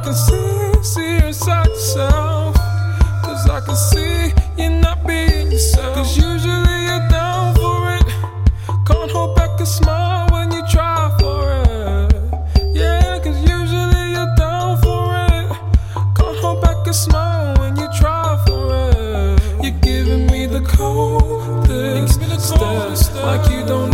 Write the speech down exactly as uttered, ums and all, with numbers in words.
can see, see you inside yourself. Cause I can see you're not being yourself. Cause usually you're down for it. Can't hold back a smile when you try for it. Yeah, cause usually you're down for it. Can't hold back a smile when you try for it. You're giving me the coldest stare, like you don't